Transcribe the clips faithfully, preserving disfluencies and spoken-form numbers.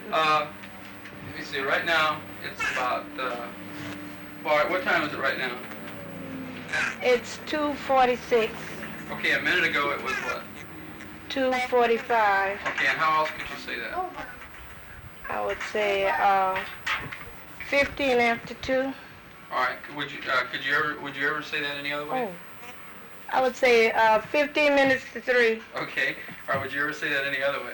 Uh, let me see. Right now, it's about. Uh, Bart, what time is it right now? It's two forty-six. Okay, a minute ago it was what? two forty-five. Okay, and how else could you say that? I would say uh, fifteen after two. All right. Would you uh, could you ever would you ever say that any other way? Oh. I would say uh, fifteen minutes to three. Okay. All right. Would you ever say that any other way?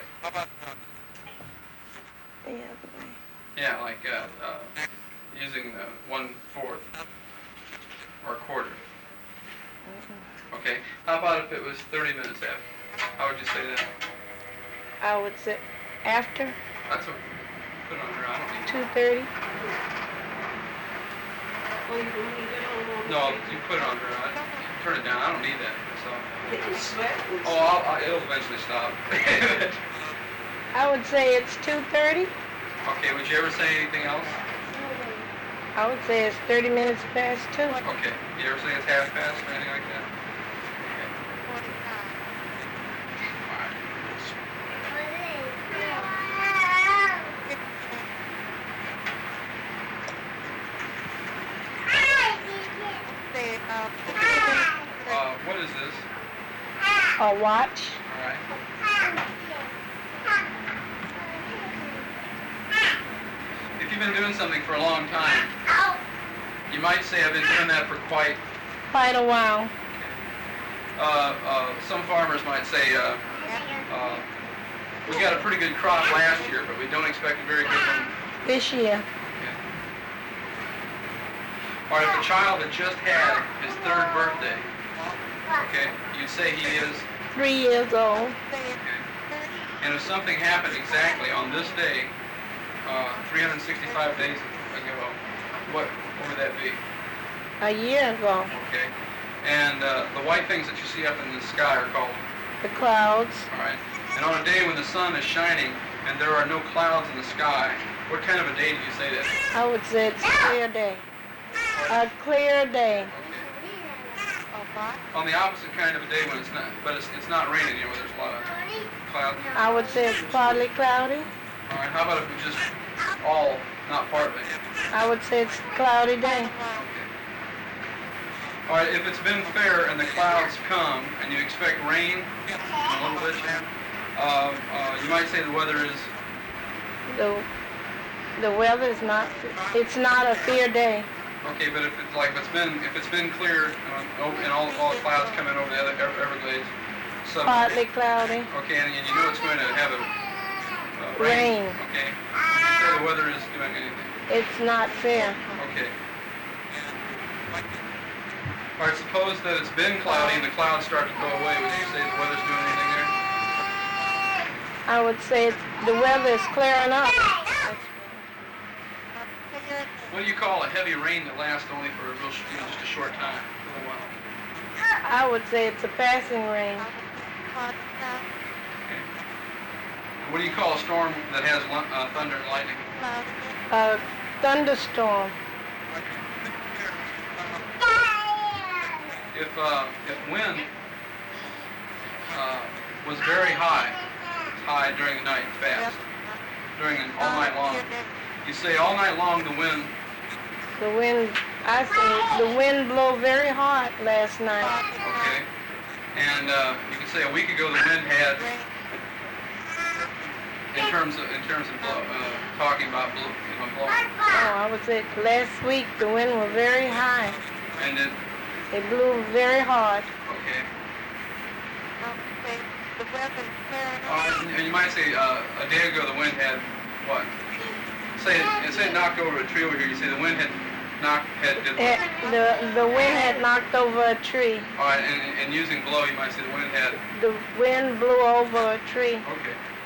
The other way. Yeah, like uh, uh, using the one fourth or a quarter. Mm-hmm. Okay. How about if it was thirty minutes after? How would you say that? I would say after That's what. Put it on her. I don't need. two thirty. No, you put it on her. I, turn it down. I don't need that. So. It was sweat. Oh, I'll, I'll, it'll eventually stop. I would say it's two thirty. Okay. Would you ever say anything else? I would say it's thirty minutes past two. Okay. You ever say it's half past or anything like that? Uh, what is this? A watch. All right. If you've been doing something for a long time, you might say I've been doing that for quite. Quite a while. Uh, uh, some farmers might say uh, uh, we got a pretty good crop last year, but we don't expect a very good one. This year. Or if a child had just had his third birthday, okay, you'd say he is. Three years old. Okay. And if something happened exactly on this day, uh, three hundred sixty-five days ago, what, what would that be? A year ago. Okay. And uh, the white things that you see up in the sky are called? The clouds. All right. And on a day when the sun is shining and there are no clouds in the sky, what kind of a day do you say that? I would say it's a clear day. A clear day. On the opposite kind of a day when it's not, but it's, it's not raining, you know, where there's a lot of clouds. I would say it's partly cloudy. All right, how about if it's just all, not partly? I would say it's a cloudy day. All right, if it's been fair and the clouds come and you expect rain a little bit, uh, uh, you might say the weather is. The the weather is not. It's not a fair day. Okay, but if it's like if it's been if it's been clear uh, and all all the clouds come in over the other Everglades, suddenly. Partly cloudy. Okay, and, and you know it's going to have a uh, Rain. rain. Okay, so the weather is doing anything. It's not fair. Okay. All right, suppose that it's been cloudy and the clouds start to go away. Would you say the weather's doing anything there? I would say it's, the weather is clearing up. What do you call a heavy rain that lasts only for a real, sh- you know, just a short time, a little while? I would say it's a passing rain. Okay. And what do you call a storm that has uh, thunder and lightning? A thunderstorm. If uh, if wind uh, was very high, high during the night, fast, during an, all night long, you say all night long the wind. The wind. I say the wind blew very hard last night. Okay. And uh, you can say a week ago the wind had, in terms of in terms of blow, uh, talking about blow, you know, blowing. Oh, I would say last week the wind was very high. And it. It blew very hard. Okay. Uh, and you might say uh, a day ago the wind had what? Say it, say it knocked over a tree over here. You say the wind had knocked had did It, the the wind had knocked over a tree. All right, and, and using blow, you might say the wind had. The wind blew over a tree. Okay.